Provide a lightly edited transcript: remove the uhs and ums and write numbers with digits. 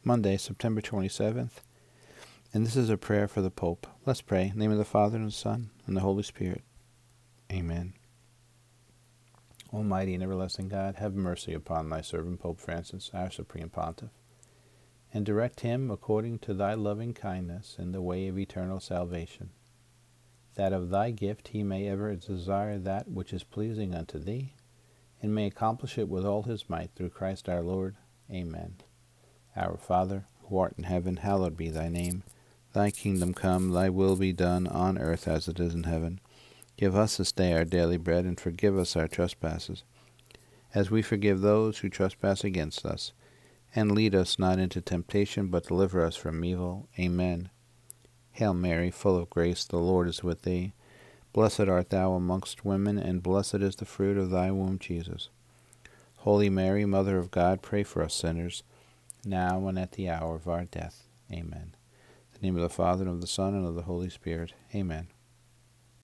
Monday, September 27th. And this is a prayer for the Pope. Let's pray. In the name of the Father, and the Son, and the Holy Spirit. Amen. Almighty and everlasting God, have mercy upon thy servant Pope Francis, our Supreme Pontiff, and direct him according to thy loving kindness in the way of eternal salvation, that of thy gift he may ever desire that which is pleasing unto thee, and may accomplish it with all his might, through Christ our Lord. Amen. Our Father, who art in heaven, hallowed be thy name. Thy kingdom come, thy will be done, on earth as it is in heaven. Give us this day our daily bread, and forgive us our trespasses, as we forgive those who trespass against us. And lead us not into temptation, but deliver us from evil. Amen. Hail Mary, full of grace, the Lord is with thee. Blessed art thou amongst women, and blessed is the fruit of thy womb, Jesus. Holy Mary, Mother of God, pray for us sinners, now and at the hour of our death. Amen. In the name of the Father, and of the Son, and of the Holy Spirit. Amen.